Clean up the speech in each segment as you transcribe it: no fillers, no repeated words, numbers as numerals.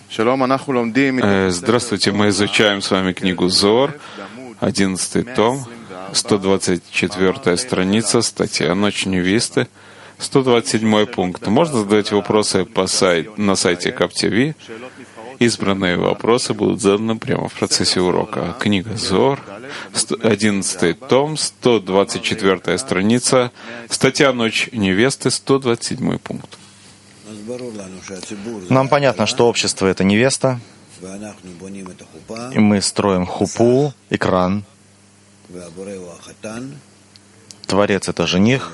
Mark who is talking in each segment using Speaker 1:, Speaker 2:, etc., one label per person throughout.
Speaker 1: Здравствуйте, мы изучаем с вами книгу Зоар, 11 том, 124 страница, статья «Ночь невесты», 127 пункт. Можно задать вопросы на сайте КапТВ. Избранные вопросы будут заданы прямо в процессе урока. Книга Зоар, 11 том, 124 страница, статья «Ночь невесты», 127 пункт.
Speaker 2: Нам понятно, что общество — это невеста, и мы строим хупу, экран. Творец — это жених,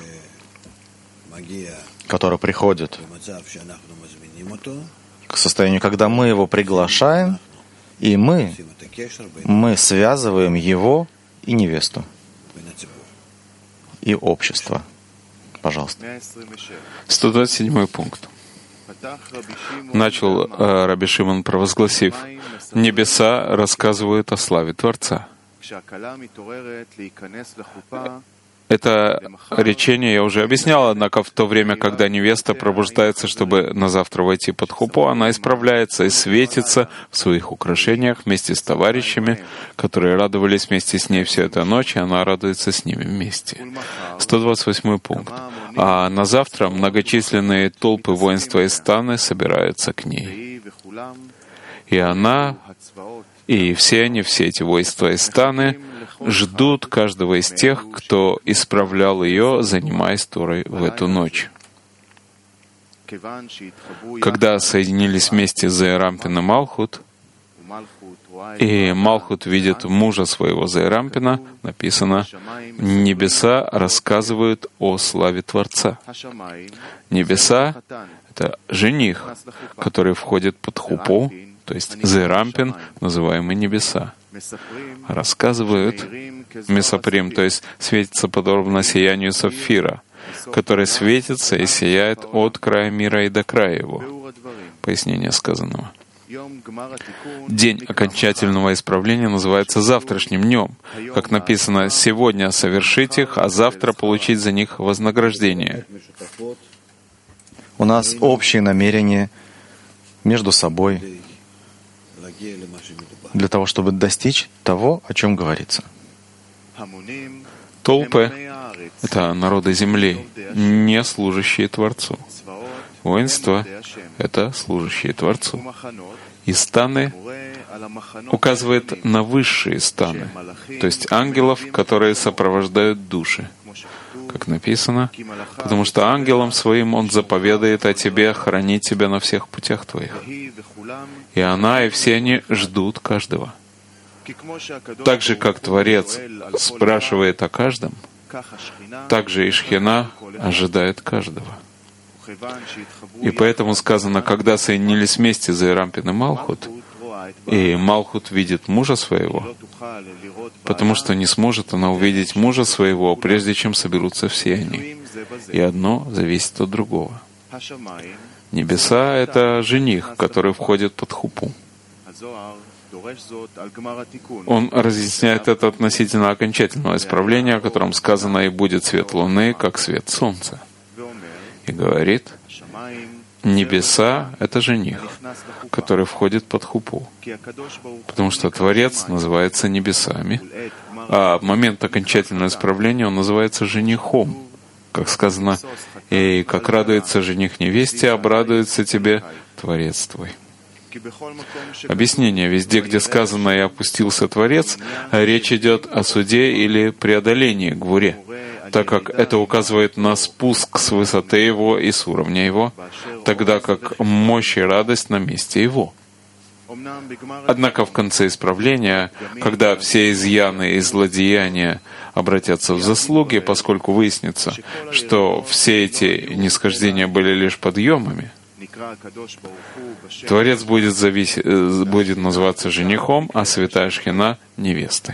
Speaker 2: который приходит к состоянию, когда мы его приглашаем, и мы связываем его и невесту, и общество. Пожалуйста.
Speaker 1: 127 пункт. Начал Раби Шимон, провозгласив: «Небеса рассказывают о славе Творца». Это речение я уже объяснял, однако в то время, когда невеста пробуждается, чтобы на завтра войти под хупу, она исправляется и светится в своих украшениях вместе с товарищами, которые радовались вместе с ней всю эту ночь, и она радуется с ними вместе. 128 пункт. А на завтра многочисленные толпы воинства из станы собираются к ней. И она, и все эти воинства из станы, ждут каждого из тех, кто исправлял ее, занимаясь Торой в эту ночь. Когда соединились вместе Зеэрампин и Малхут, и Малхут видит мужа своего Зеэрампина, написано: «Небеса рассказывают о славе Творца». Небеса — это жених, который входит под хупу, то есть Зеэрампин, называемый небеса. Рассказывают месоприм, то есть светится подобно сиянию сапфира, который светится и сияет от края мира и до края его. Пояснение сказанного. День окончательного исправления называется завтрашним днем. Как написано: «Сегодня совершить их, а завтра получить за них вознаграждение».
Speaker 2: У нас общие намерения между собой для того, чтобы достичь того, о чем говорится.
Speaker 1: Толпы — это народы земли, не служащие Творцу. Воинство — это служащие Творцу. И станы указывает на высшие станы, то есть ангелов, которые сопровождают души. Как написано: «Потому что ангелом своим он заповедает о тебе хранить тебя на всех путях твоих». И она, и все они ждут каждого. Так же, как Творец спрашивает о каждом, так же и Шхина ожидает каждого. И поэтому сказано: когда соединились вместе Зеэрампин и Малхут, и Малхут видит мужа своего, потому что не сможет она увидеть мужа своего, прежде чем соберутся все они. И одно зависит от другого. Небеса — это жених, который входит под хупу. Он разъясняет это относительно окончательного исправления, о котором сказано: «И будет свет луны, как свет солнца». И говорит: небеса — это жених, который входит под хупу, потому что Творец называется небесами, а в момент окончательного исправления он называется женихом, как сказано: «И как радуется жених невесте, обрадуется тебе Творец твой». Объяснение: везде, где сказано «и опустился Творец», речь идет о суде или преодолении гвуре, так как это указывает на спуск с высоты его и с уровня его, тогда как мощь и радость на месте его. Однако в конце исправления, когда все изъяны и злодеяния обратятся в заслуги, поскольку выяснится, что все эти нисхождения были лишь подъемами, Творец будет называться женихом, а святая Шхина — невестой.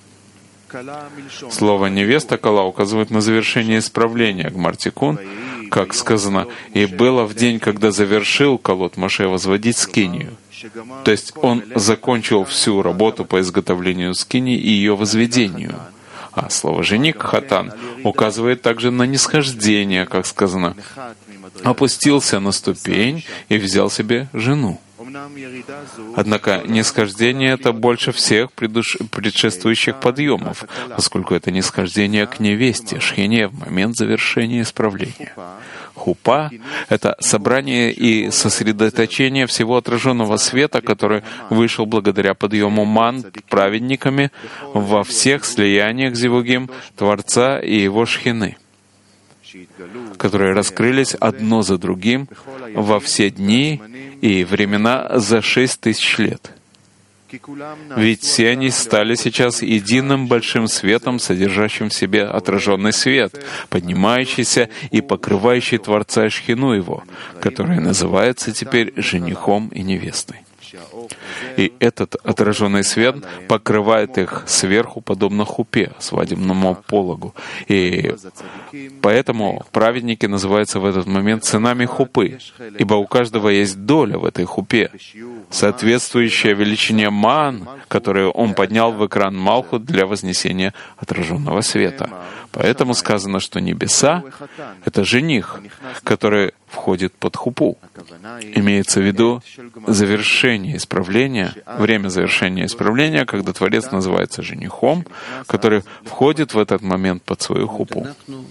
Speaker 1: Слово «невеста» «кала» указывает на завершение исправления Гмар-Тикун, как сказано: «И было в день, когда завершил колот Моше возводить скинию». То есть он закончил всю работу по изготовлению скинии и ее возведению. А слово «жених» «хатан» указывает также на нисхождение, как сказано: «Опустился на ступень и взял себе жену». Однако нисхождение — это больше всех предшествующих подъемов, поскольку это нисхождение к невесте, шхине, в момент завершения исправления. Хупа — это собрание и сосредоточение всего отраженного света, который вышел благодаря подъему ман праведниками во всех слияниях зивугим Творца и его шхины, которые раскрылись одно за другим во все дни и времена за 6000 лет. Ведь все они стали сейчас единым большим светом, содержащим в себе отраженный свет, поднимающийся и покрывающий Творца и шхину его, который называется теперь женихом и невестой. И этот отраженный свет покрывает их сверху, подобно хупе, свадебному пологу. И поэтому праведники называются в этот момент сынами хупы, ибо у каждого есть доля в этой хупе, соответствующая величине маан, которую он поднял в экран Малхут для вознесения отраженного света. Поэтому сказано, что небеса — это жених, который входит под хупу. Имеется в виду завершение исправления, время завершения исправления, когда Творец называется женихом, который входит в этот момент под свою хупу.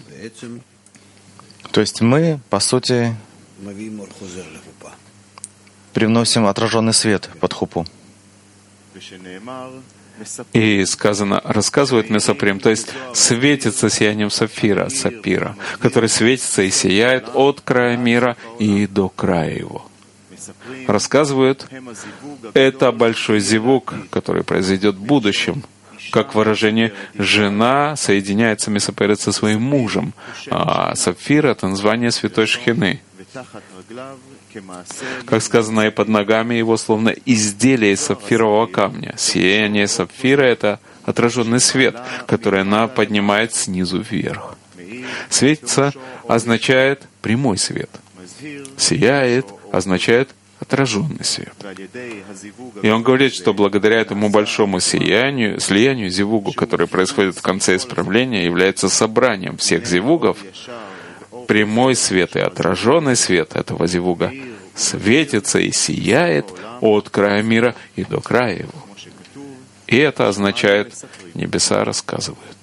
Speaker 2: То есть мы, по сути, привносим отраженный свет под хупу.
Speaker 1: И сказано, рассказывает Месоприм, то есть светится сиянием сапфира, который светится и сияет от края мира и до края его. Рассказывают, это большой зивук, который произойдет в будущем. Как выражение, жена соединяется Месоприм со своим мужем, а сапфир — это название святой шхины. Как сказано, и под ногами его словно изделие из сапфирового камня. Сияние сапфира — это отраженный свет, который она поднимает снизу вверх. Светится означает прямой свет. Сияет означает отраженный свет. И он говорит, что благодаря этому большому слиянию зивугу, который происходит в конце исправления, является собранием всех зивугов, прямой свет и отраженный свет этого зивуга светится и сияет от края мира и до края его. И это означает, небеса рассказывают.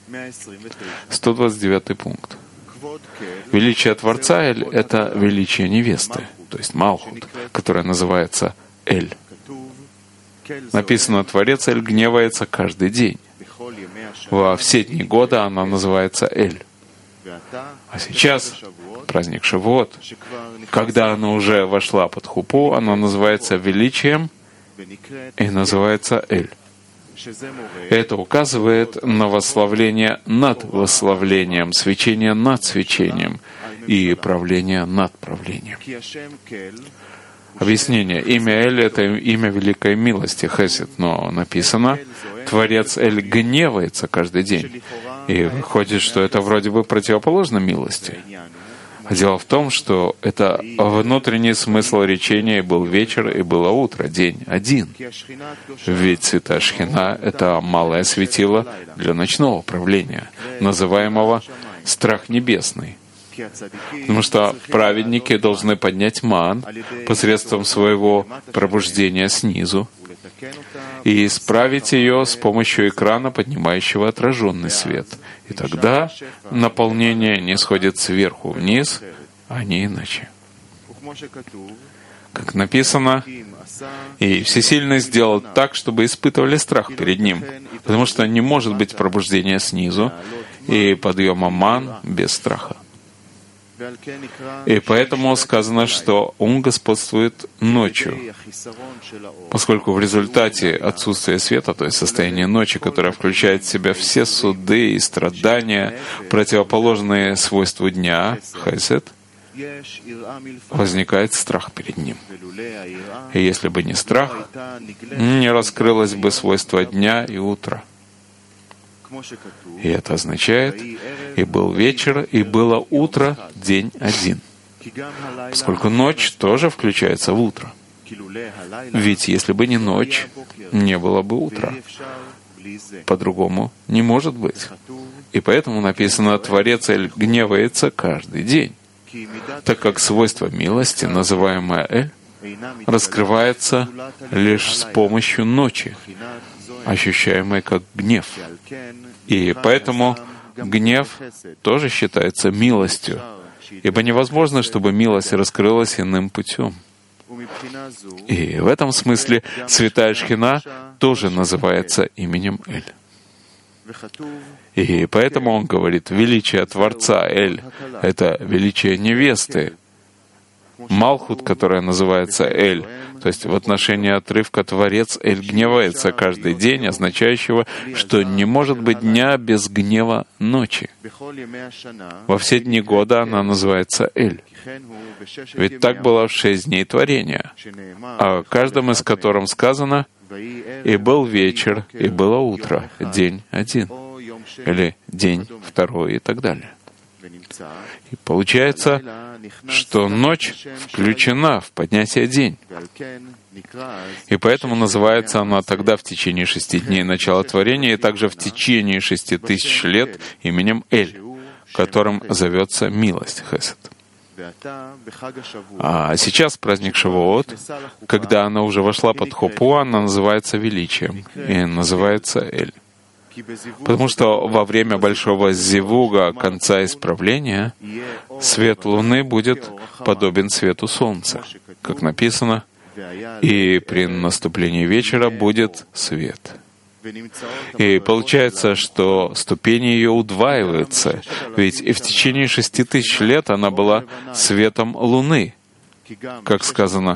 Speaker 1: 129 пункт. Величие Творца Эль — это величие невесты, то есть Малхут, которая называется Эль. Написано, Творец Эль гневается каждый день. Во все дни года она называется Эль. А сейчас, праздник Шавуот, когда она уже вошла под хупу, она называется величием и называется Эль. Это указывает на восславление над восславлением, свечение над свечением и правление над правлением. Объяснение. Имя Эль — это имя великой милости, Хесед, но написано, Творец Эль гневается каждый день. И выходит, что это вроде бы противоположно милости. А дело в том, что это внутренний смысл речения «и был вечер, и было утро», день один. Ведь святая шхина — это малое светило для ночного правления, называемого «страх небесный». Потому что праведники должны поднять маан посредством своего пробуждения снизу и исправить ее с помощью экрана, поднимающего отраженный свет. И тогда наполнение не сходит сверху вниз, а не иначе. Как написано, «И Всесильный сделал так, чтобы испытывали страх перед Ним, потому что не может быть пробуждения снизу и подъема ман без страха». И поэтому сказано, что ум господствует ночью, поскольку в результате отсутствия света, то есть состояние ночи, которое включает в себя все суды и страдания, противоположные свойству дня, хесед, возникает страх перед ним. И если бы не страх, не раскрылось бы свойство дня и утра. И это означает, и был вечер, и было утро, день один. Поскольку ночь тоже включается в утро. Ведь если бы не ночь, не было бы утра. По-другому не может быть. И поэтому написано, Творец Эль гневается каждый день. Так как свойство милости, называемое Эль, раскрывается лишь с помощью ночи, ощущаемой как гнев. И поэтому гнев тоже считается милостью, ибо невозможно, чтобы милость раскрылась иным путем. И в этом смысле святая Шхина тоже называется именем Эль. И поэтому он говорит, величие Творца Эль — это величие невесты. Малхут, которая называется Эль, то есть в отношении отрывка Творец Эль гневается каждый день, означающего, что не может быть дня без гнева ночи. Во все дни года она называется Эль. Ведь так было в 6 дней творения, о каждом из которых сказано «И был вечер, и было утро, день один», или день второй и так далее. И получается, что ночь включена в поднятие день. И поэтому называется она тогда в течение 6 дней начала творения и также в течение 6000 лет именем Эль, которым зовется милость, хесед. А сейчас праздник Шавуот, когда она уже вошла под хопу, она называется величием и называется Эль. Потому что во время большого зивуга, конца исправления, свет Луны будет подобен свету Солнца, как написано, и при наступлении вечера будет свет. И получается, что ступени ее удваиваются, ведь и в течение 6000 лет она была светом Луны, как сказано,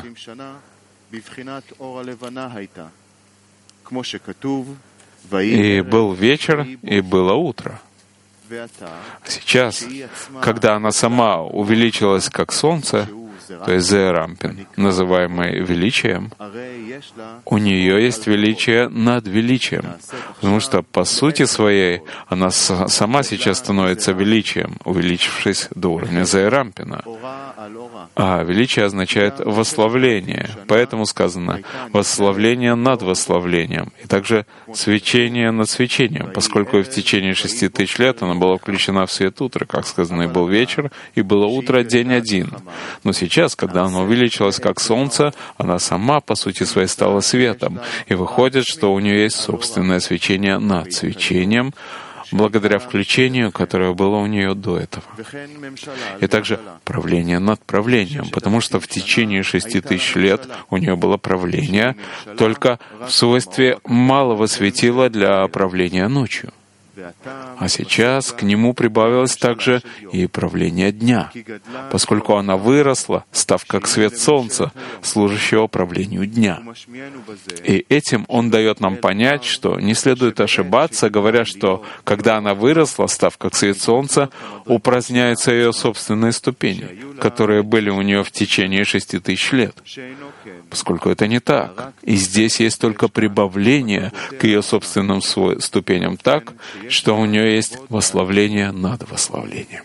Speaker 1: «И был вечер, и было утро». А сейчас, когда она сама увеличилась как солнце, то есть Зерампин, называемый величием, у нее есть величие над величием, потому что по сути своей она сама сейчас становится величием, увеличившись до уровня Зерампина. А величие означает восславление, поэтому сказано «восславление над восславлением», и также «свечение над свечением», поскольку в течение 6000 лет она была включена в свет утра, как сказано, «и был вечер, и было утро, день один». Но сейчас, когда она увеличилась как солнце, она сама, по сути своей, стала светом, и выходит, что у нее есть собственное свечение над свечением, благодаря включению, которое было у нее до этого. И также правление над правлением, потому что в течение 6000 лет у нее было правление только в свойстве малого светила для правления ночью. А сейчас к нему прибавилось также и правление дня, поскольку она выросла, став как свет солнца, служащего правлению дня. И этим он дает нам понять, что не следует ошибаться, говоря, что когда она выросла, став как свет солнца, упраздняются ее собственные ступени, которые были у нее в течение 6000 лет. Поскольку это не так. И здесь есть только прибавление к ее собственным ступеням так, что у нее есть восславление над восславлением.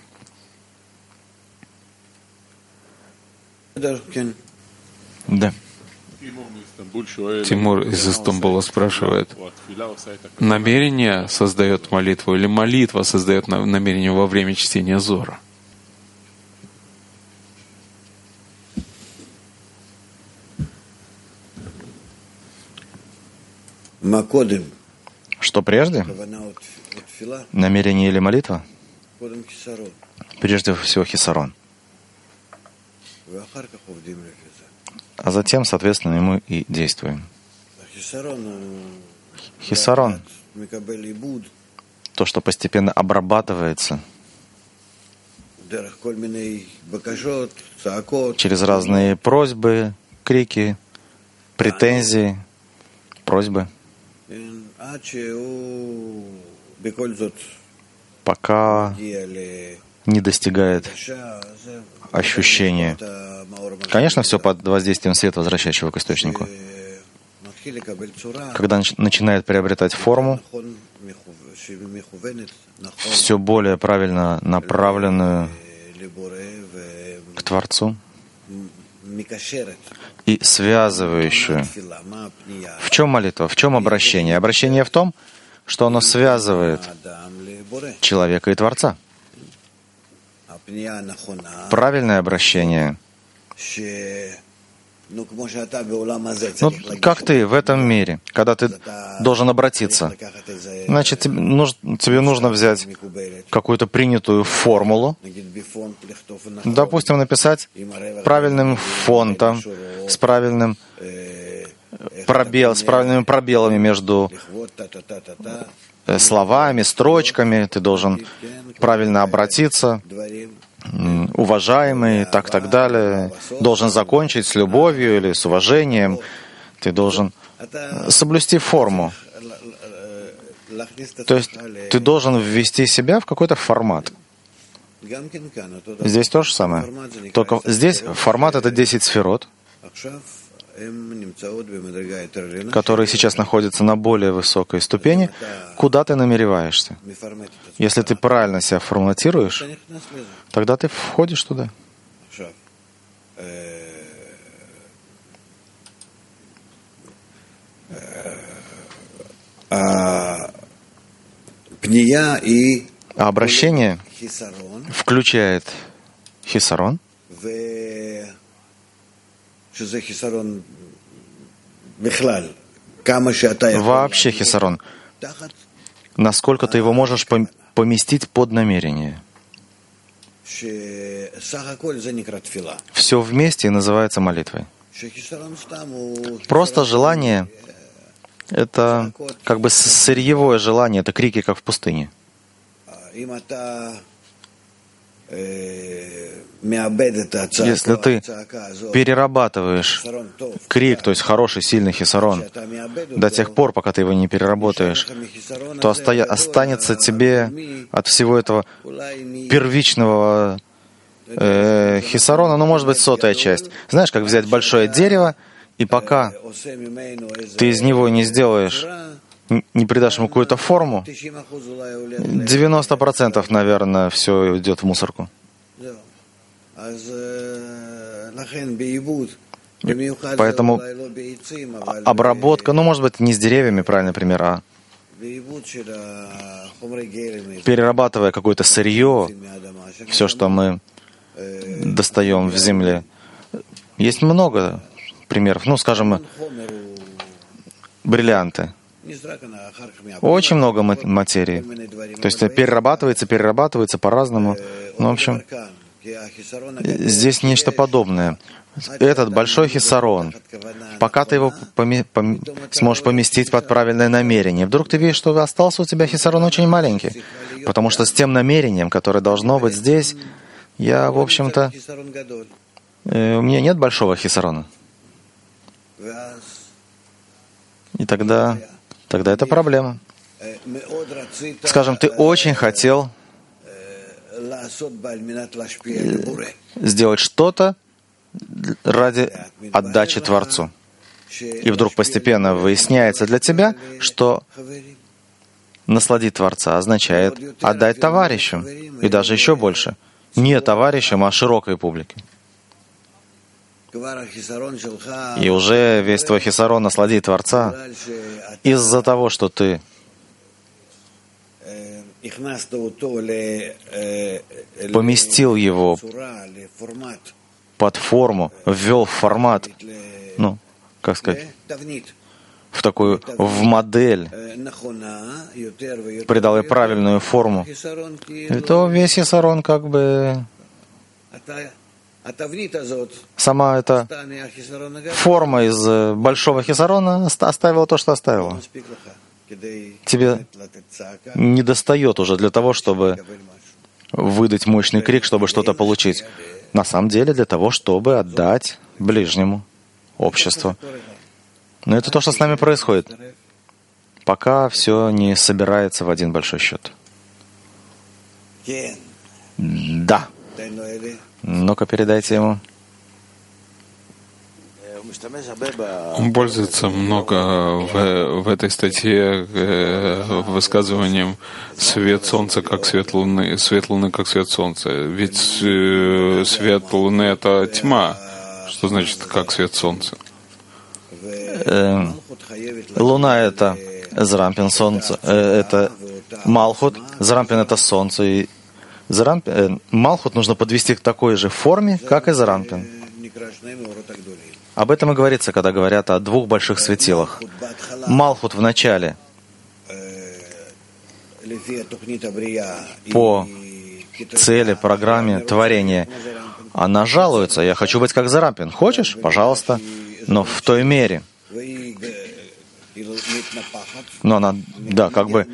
Speaker 1: Да. Тимур из Истамбула спрашивает, намерение создает молитву или молитва создает намерение во время чтения Зора?
Speaker 2: Что прежде? Намерение или молитва? Прежде всего хисарон. А затем, соответственно, мы и действуем. Хисарон — то, что постепенно обрабатывается через разные просьбы, крики, претензии, просьбы, пока не достигает ощущения. Конечно, все под воздействием света, возвращающего к источнику. Когда начинает приобретать форму, все более правильно направленную к Творцу и связывающую. В чем молитва? В чем обращение? Обращение в том, что оно связывает человека и Творца. Правильное обращение Ну, как ты в этом мире, когда ты должен обратиться, значит, тебе нужно взять какую-то принятую формулу, допустим, написать правильным фонтом, с правильными пробелами между словами, строчками, ты должен правильно обратиться, уважаемый, так далее, должен закончить с любовью или с уважением, ты должен соблюсти форму. То есть ты должен ввести себя в какой-то формат. Здесь то же самое. Только здесь формат — это 10 сферот, которые сейчас находятся на более высокой ступени. Куда ты намереваешься? Если ты правильно себя форматируешь, тогда ты входишь туда. А обращение включает хисарон, вообще хисарон, насколько ты его можешь поместить под намерение. Все вместе и называется молитвой. Просто желание — это как бы сырьевое желание, это крики, как в пустыне. Если ты перерабатываешь крик, то есть хороший, сильный хисарон, до тех пор, пока ты его не переработаешь, то останется тебе от всего этого первичного хисарона, ну, может быть, 100-я часть. Знаешь, как взять большое дерево, и пока ты из него не сделаешь, не придашь ему какую-то форму, 90%, наверное, все идет в мусорку. Поэтому обработка, ну, может быть, не с деревьями, правильный пример, а перерабатывая какое-то сырье, все, что мы достаем в земле. Есть много примеров. Ну, скажем, бриллианты. Очень много материи. То есть перерабатывается по-разному. Ну, в общем, здесь нечто подобное. Этот большой хисарон, пока ты его сможешь поместить под правильное намерение, вдруг ты видишь, что остался у тебя хисарон очень маленький. Потому что с тем намерением, которое должно быть здесь, я, в общем-то, у меня нет большого хисарона. И тогда это проблема. Скажем, ты очень хотел сделать что-то ради отдачи Творцу. И вдруг постепенно выясняется для тебя, что насладить Творца означает отдать товарищу. И даже еще больше. Не товарищам, а широкой публике. И уже весь твой хисарон насладить Творца из-за того, что ты поместил его под форму, ввел в формат, ну, как сказать, в модель, придал ей правильную форму, и то весь хисарон как бы... Сама эта форма из большого хисарона оставила то, что оставила. Тебе не достает уже для того, чтобы выдать мощный крик, чтобы что-то получить. На самом деле для того, чтобы отдать ближнему обществу. Но это то, что с нами происходит, пока все не собирается в один большой счет. Да. Ну-ка, передайте ему.
Speaker 1: Он пользуется много в этой статье высказыванием «свет солнца как свет луны как свет солнца». Ведь свет луны — это тьма. Что значит «как свет солнца»?
Speaker 2: Луна — это Зрампин, солнце, это Малхут, Зрампин — это солнце, и Малхут нужно подвести к такой же форме, как и Зрампин. Об этом и говорится, когда говорят о двух больших светилах. Малхут в начале по цели, программе творения. Она жалуется: я хочу быть как Зарампин. Хочешь? Пожалуйста. Но в той мере. Но она, да, как бы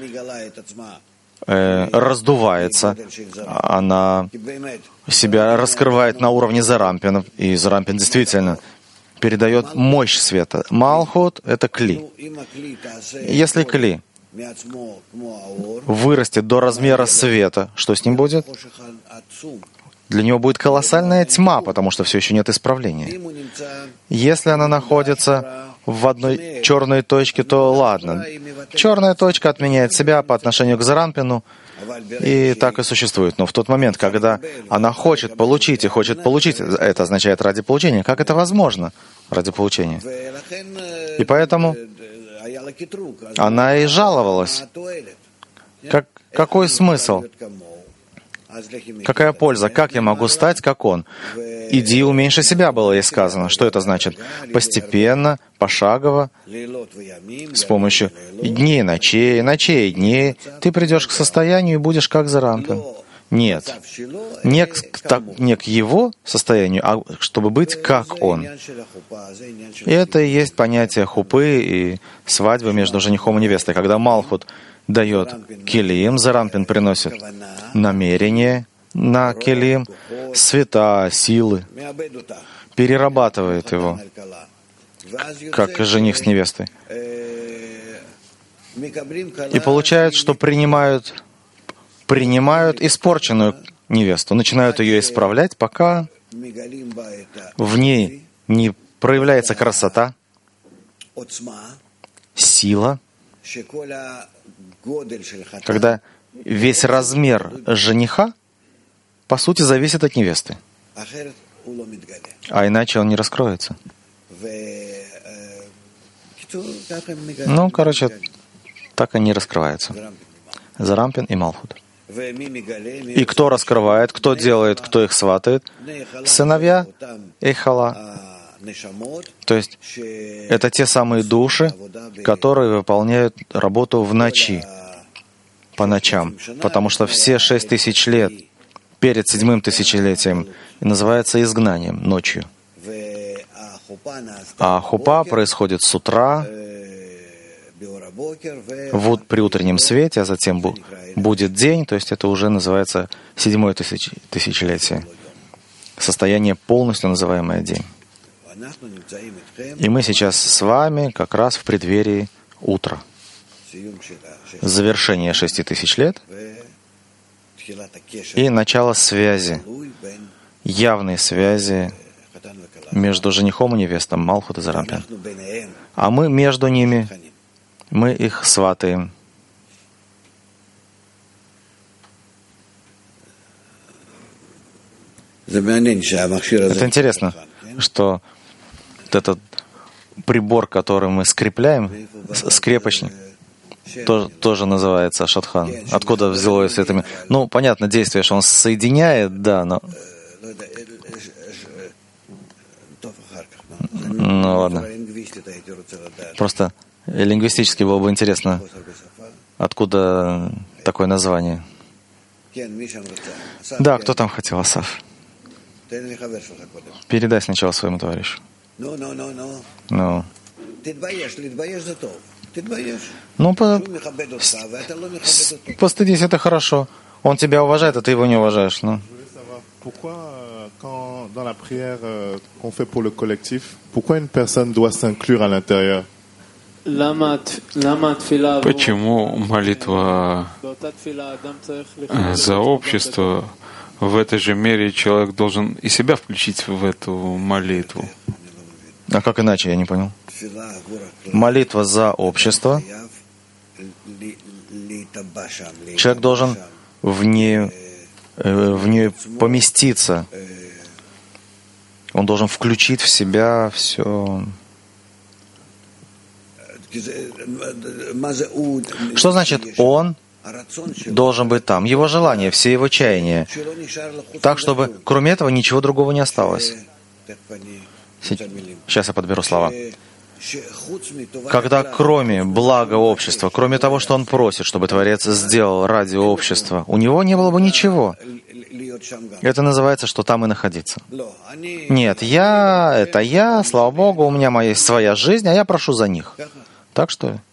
Speaker 2: раздувается. Она себя раскрывает на уровне Зарампина. И Зарампин действительно передает мощь света. Малхут — это кли. Если кли вырастет до размера света, что с ним будет? Для него будет колоссальная тьма, потому что все еще нет исправления. Если она находится в одной черной точке, то ладно. Черная точка отменяет себя по отношению к Зарампину, и так и существует. Но в тот момент, когда она хочет получить, это означает ради получения. Как это возможно ради получения? И поэтому она и жаловалась. Какой смысл? Какая польза? Как я могу стать, как он? Иди, уменьши себя, было ей сказано. Что это значит? Постепенно, пошагово, с помощью дней, ночей, ночей, дней, ты придешь к состоянию и будешь как Зарампин. Нет. Не к его состоянию, а чтобы быть как он. И это и есть понятие хупы и свадьбы между женихом и невестой. Когда Малхут дает келим, Зарампин приносит намерение на келим, света, силы, перерабатывает его, как жених с невестой. И получают, что принимают испорченную невесту, начинают ее исправлять, пока в ней не проявляется красота, сила, когда весь размер жениха, по сути, зависит от невесты. А иначе он не раскроется. Ну, короче, так они раскрываются. Зарампин и Малхут. И кто раскрывает, кто делает, кто их сватает? Сыновья Эйхала. То есть это те самые души, которые выполняют работу в ночи, по ночам. Потому что все 6000 лет перед 7-м тысячелетием называется изгнанием ночью. А хупа происходит с утра, при утреннем свете, а затем будет день, то есть это уже называется 7-е тысячелетие. Состояние полностью называемое день. И мы сейчас с вами как раз в преддверии утра. Завершение 6000 лет и начало связи, явной связи между женихом и невестой, Малхут и Зарампин. А мы между ними, мы их сватаем. Это интересно, что вот этот прибор, который мы скрепляем, скрепочник, тоже называется шатхан. Откуда взялось это? Ну, понятно, действие, что он соединяет, да, но... Ну, ладно. Просто лингвистически было бы интересно, откуда такое название. Да, кто там хотел, Асаф? Передай сначала своему товарищу. Ну, постыдись, это хорошо. Он тебя уважает, а ты его не уважаешь. Ну.
Speaker 3: Quand dans la prière qu'on fait pour le collectif, pourquoi une personne doit s'inclure à l'intérieur?
Speaker 1: Почему молитва за общество, в этой же мере человек должен и себя включить в эту молитву?
Speaker 2: А как иначе, я не понял. Молитва за общество. Человек должен в нее поместиться. Он должен включить в себя все. Что значит он должен быть там? Его желание, все его чаяния. Так, чтобы кроме этого ничего другого не осталось. Сейчас я подберу слова. Когда кроме блага общества, кроме того, что он просит, чтобы Творец сделал ради общества, у него не было бы ничего. Это называется, что там и находиться. Нет, я, слава Богу, у меня есть своя жизнь, а я прошу за них. Так что ли?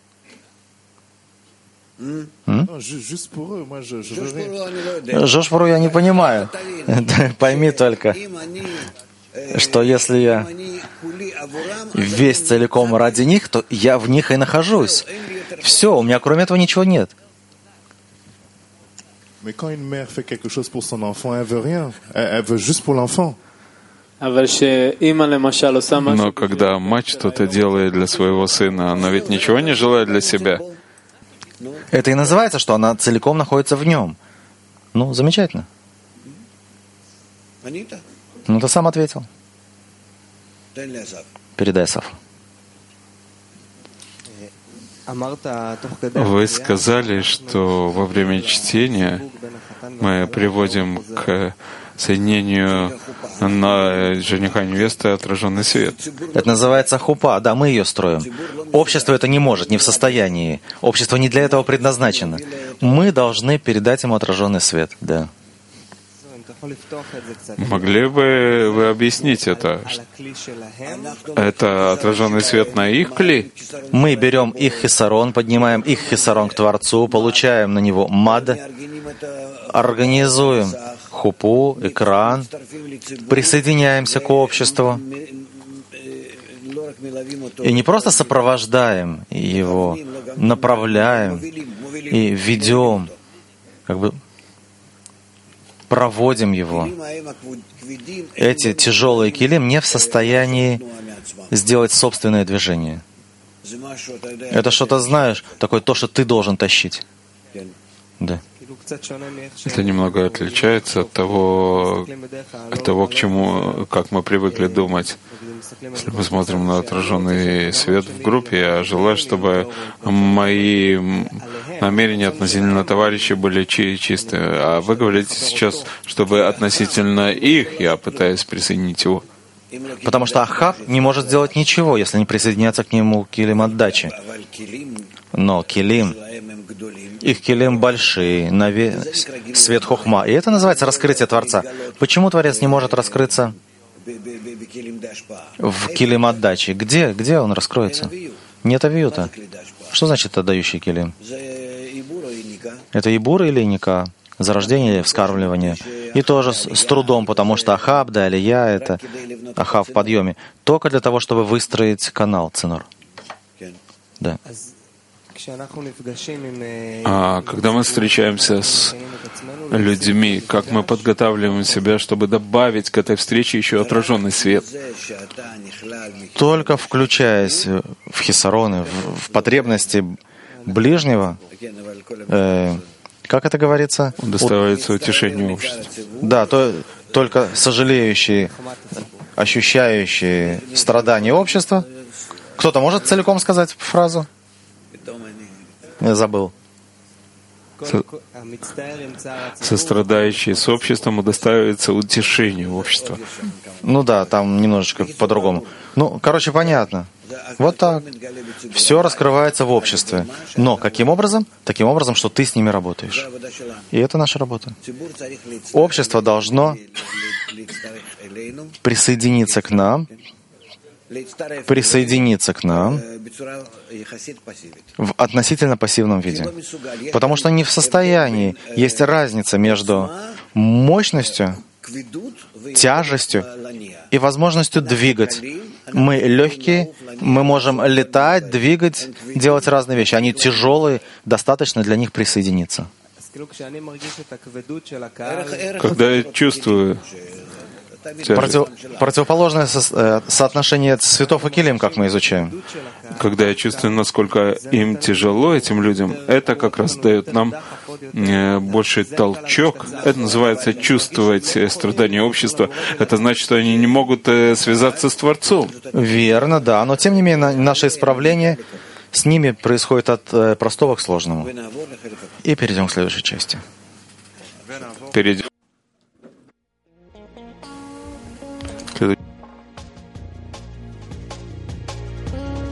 Speaker 2: Жошпуру я не понимаю. Пойми только, что если я весь целиком ради них, то я в них и нахожусь. Все, у меня кроме этого ничего нет.
Speaker 3: Mais quand une mère fait quelque chose pour son enfant, elle veut rien. Elle veut juste pour l'enfant.
Speaker 1: Но когда мать что-то делает для своего сына, она ведь ничего не желает для себя.
Speaker 2: Это и называется, что она целиком находится в нем. Ну, замечательно. Ну, ты сам ответил. Передай, Асаф.
Speaker 1: Вы сказали, что во время чтения мы приводим к соединению на жениха и невесты отраженный свет.
Speaker 2: Это называется хупа, да, мы ее строим. Общество это не может, не в состоянии. Общество не для этого предназначено. Мы должны передать ему отраженный свет, да.
Speaker 1: Могли бы вы объяснить это? Это отраженный свет на их кли?
Speaker 2: Мы берем их хисарон, поднимаем их хисарон к Творцу, получаем на него мад, организуем хупу, экран, присоединяемся к обществу. И не просто сопровождаем его, направляем и ведем, как бы проводим его. Эти тяжелые килим не в состоянии сделать собственное движение. Это что-то, знаешь, такое то, что ты должен тащить. Да.
Speaker 1: Это немного отличается от того, к чему, как мы привыкли думать. Если мы смотрим на отраженный свет в группе, я желаю, чтобы мои намерения относительно товарищей были чистые. А вы говорите сейчас, чтобы относительно их я пытаюсь присоединить его.
Speaker 2: Потому что Ахав не может сделать ничего, если не присоединяться к нему килим отдачи. Но килим, их килим большие, свет хохма. И это называется раскрытие Творца. Почему Творец не может раскрыться в килим отдачи? Где он раскроется? Нет авиюта. Что значит отдающий килим? Это ибур или ника? Зарождение или вскармливание. И тоже с трудом, потому что Ахав, да, или я, это Ахав в подъеме. Только для того, чтобы выстроить канал, цинор. Да.
Speaker 1: А когда мы встречаемся с людьми, как мы подготавливаем себя, чтобы добавить к этой встрече еще отраженный свет?
Speaker 2: Только включаясь в хисароны, в потребности ближнего, как это говорится?
Speaker 1: Доставается утешение обществу.
Speaker 2: Да, только сожалеющие, ощущающие страдания общества. Кто-то может целиком сказать фразу? Я забыл.
Speaker 1: Сострадающие с обществом удостаивается утешение общества.
Speaker 2: Ну да, там немножечко по-другому. Ну, короче, понятно. Вот так. Все раскрывается в обществе. Но каким образом? Таким образом, что ты с ними работаешь. И это наша работа. Общество должно присоединиться к нам в относительно пассивном виде. Потому что не в состоянии. Есть разница между мощностью, тяжестью и возможностью двигать. Мы легкие, мы можем летать, двигать, делать разные вещи. Они тяжелые, достаточно для них присоединиться.
Speaker 1: Когда я чувствую
Speaker 2: противоположное соотношение цветов и килим, как мы изучаем.
Speaker 1: Когда я чувствую, насколько им тяжело, этим людям, это как раз дает нам больший толчок. Это называется чувствовать страдания общества. Это значит, что они не могут связаться с Творцом.
Speaker 2: Верно, да. Но тем не менее, наше исправление с ними происходит от простого к сложному. И перейдем к следующей части.
Speaker 1: Перейдем.